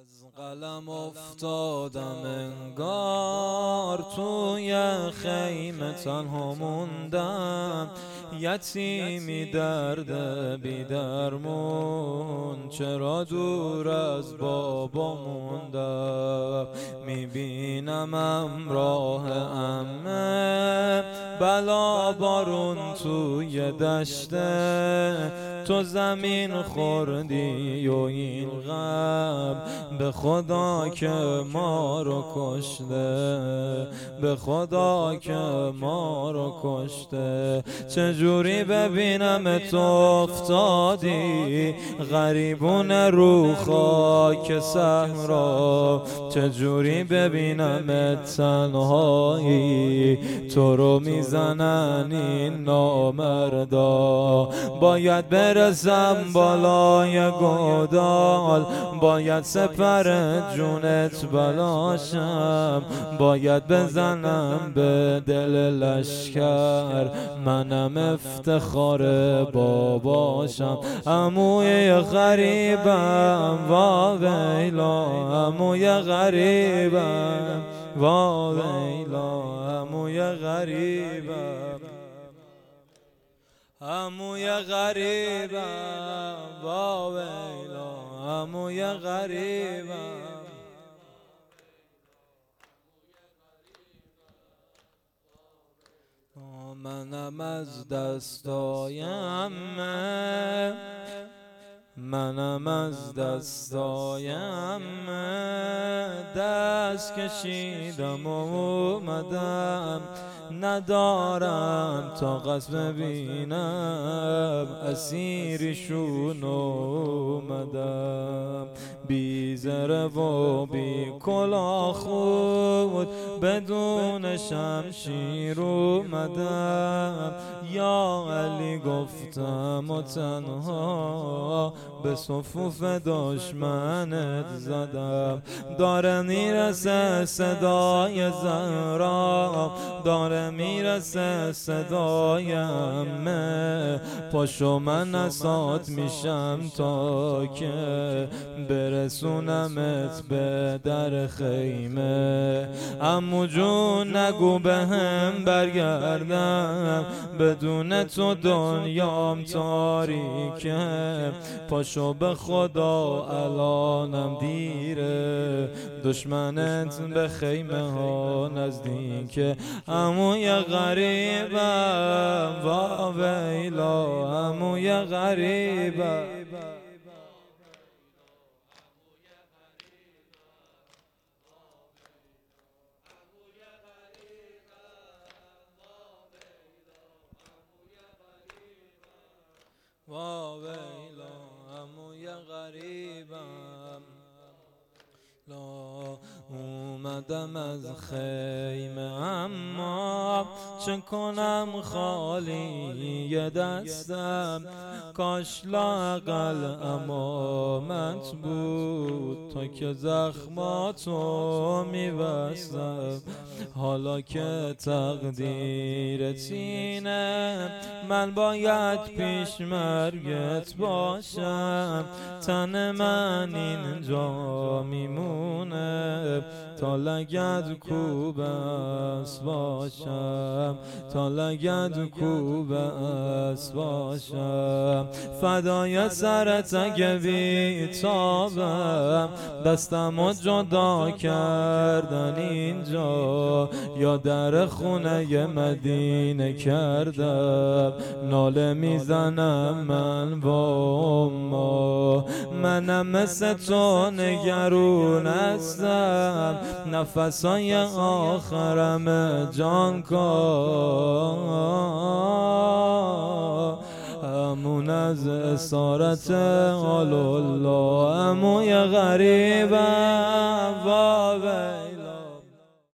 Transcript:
از قلم افتادم انگار توی خیمه تنها موندم، یتیمی درد بی درمون، چرا دور از بابا موندم. میبینم امراه عمه بلا بارون توی دشته، تو زمین خوردی و این غم به خدا که ما رو کشته، به خدا که ما رو کشته. چجوری ببینم تو افتادی غریبون رو خاک صحرا، چجوری ببینم تنهایی تو رو میزنن این نامردا. باید برسم بالای گودال، باید سپر جونت بلاشم، باید بزنم به دل لشکر، منم افتخار باباشم. عموی غریبم وا ویلا، عموی غریبم وا ویلا، عموی غریبم، عموی غریبم وا ویلا، عموی غریبم. منم از دستای عمه، منم از دستای عمه دست کشیدم و اومدم، ندارم طاقت ببینم اسیرشون اومدم. بی زره و بی کلاه خود بدون شمشیر اومدم، یا علی گفتم و تنها به صفوف دشمنت زدم. داره میرسه صدای زهرا، داره میرسه صدای عمه، پاشو من اسات میشم تا که برسونمت به در خیمه. عمو جون نگو بهم برگردم، بدون تو دنیام تاریکه، پاشو به خدا الانم دیره، دشمنت به خیمه ها نزدیکه. عموی غریبم وا ویلا، عموی غریبم. وا ویلا، عموی غریبم. لا اومدم از خیمه اما چه کنم خالی دستم، کاش لااقل امامت بود تا که زخماتو میبستم. حالا که تقدیرت اینه من باید پیش مرگت باشم، تن من اینجا میمونه تا لگد کوب است باشم، تا لگد کوب است باشم. فدای سرت اگه بیتابم، دستمو جدا کردن اینجا، یا در خونه مدینه کردم، ناله میزنم من با اما. منم مثل تو نگرون هستم، نفسای آخرم جان کن، امون از اسارت آل الله. عموی غریبم وا